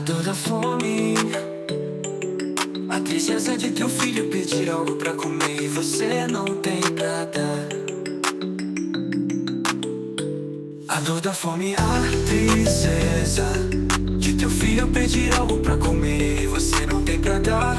dor da fome, a tristeza de teu filho pedir algo pra comer e você não tem pra dar. A dor da fome, a tristeza de teu filho pedir algo pra comer e você não tem pra dar.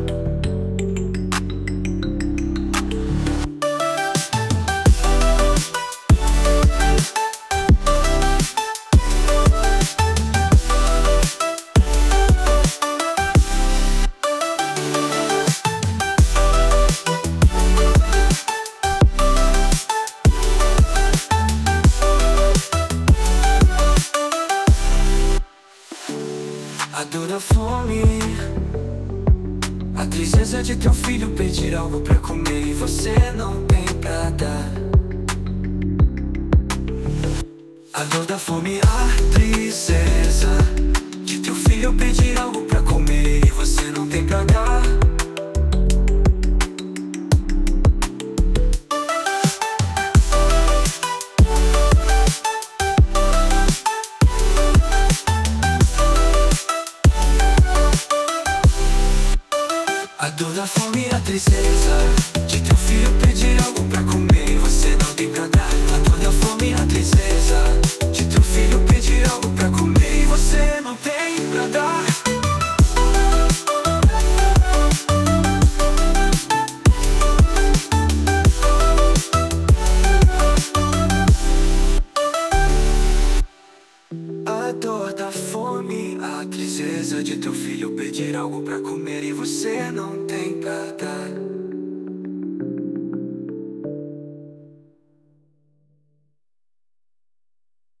A dor da fome, a tristeza de teu filho pedir algo pra comer e você não tem pra dar. A dor da fome, a tristeza de teu filho pedir algo pra comer e você não tem pra dar. A dor da fome, a tristeza de teu filho pedir algo pra comer e você não tem pra dar. A dor da fome, a tristeza de teu filho pedir algo pra comer e você não tem pra dar.